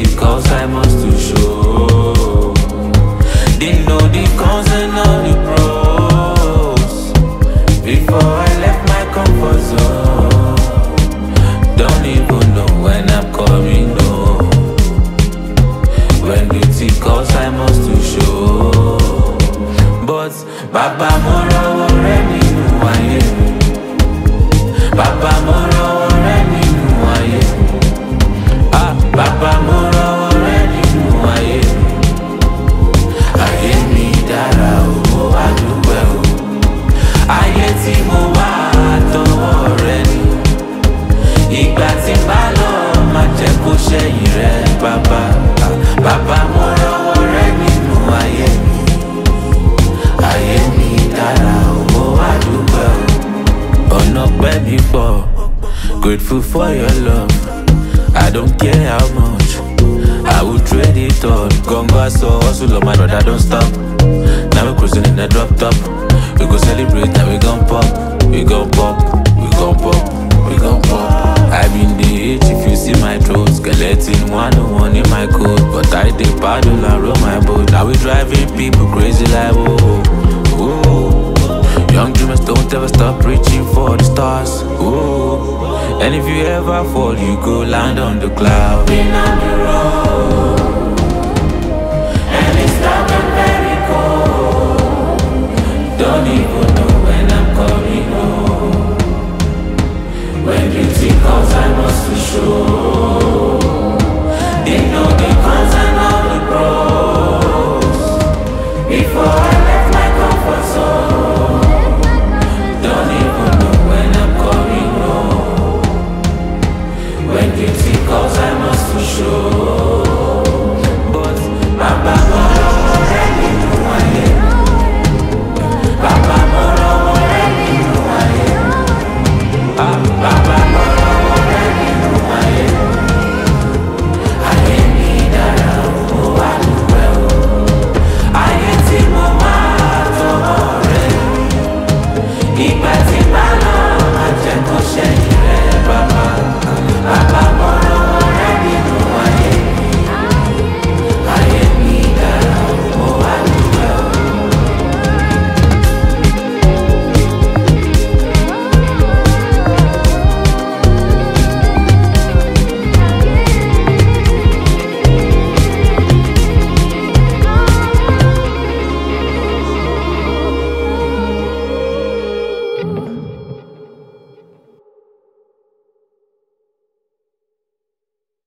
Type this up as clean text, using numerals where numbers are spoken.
duty, cause I must to show. Didn't know the cons and all the pros before I left my comfort zone. Don't even know when I'm coming home. When duty calls I must to show. But Baba Moro already knew I am. Baba Moro already knew I am. Ah, Baba Moro already knew I am. Ayé mi dára o, adúpẹ́ o. Ayé tí mo wá àtọwọ́ rẹ ni. Ìgbà tí bá lọ máa jẹ́ kó ṣẹ̀yìn rẹ bàbá. Baba Moro already knew I am. Ayé mi dára o, adúpẹ́ o. Ọ̀nà pẹ́ mi pọ̀, grateful for your love. I don't care how much, I will trade it all. Gongo so hustle on my brother, don't stop. Now we cruising in the drop top. We go celebrate, now we gon' pop. We gon' pop, we gon' pop, we gon' pop. I been the H if you see my throat. Skeleton 101 in my code. But I did paddle and roll my boat. Now we driving people crazy like whoa, whoa. Young dreamers don't ever stop reaching for the stars. Whoa. And if you ever fall, you go land on the cloud. Been on the road.